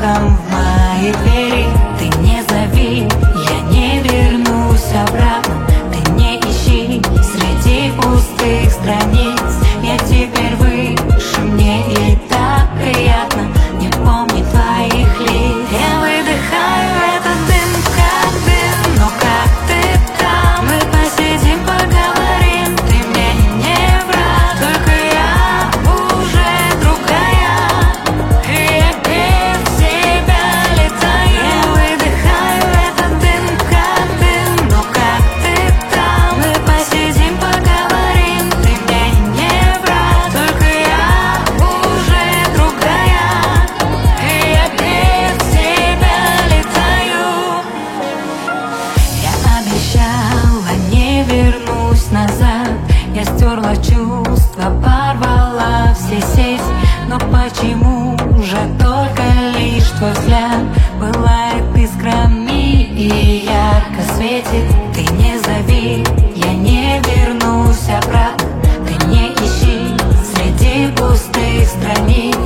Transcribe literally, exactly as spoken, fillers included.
стуком в мои двери. Ты не зови, я не вернусь обратно. Ты не ищи среди пустых страниц. Я теперь выше, мне и так приятно не помнить твоих лиц. Я выдыхаю этот дым, как дым. Но как ты там? Мы посидим, поговорим. Ты мне не враг, только я уже другая. И я без тебя летаю. Я выдыхаю этот дым, как дым. Но как ты там? Мы посидим, поговорим. Ты мне не враг, только я уже другая. И я без тебя летаю. Я обещала, не вернусь назад. Я стерла чувства, порвала все сети. Но почему же только лишь твой взгляд пылает искрами и ярко светит? Ты не зови, я не вернусь обратно. Ты не ищи среди пустых страниц.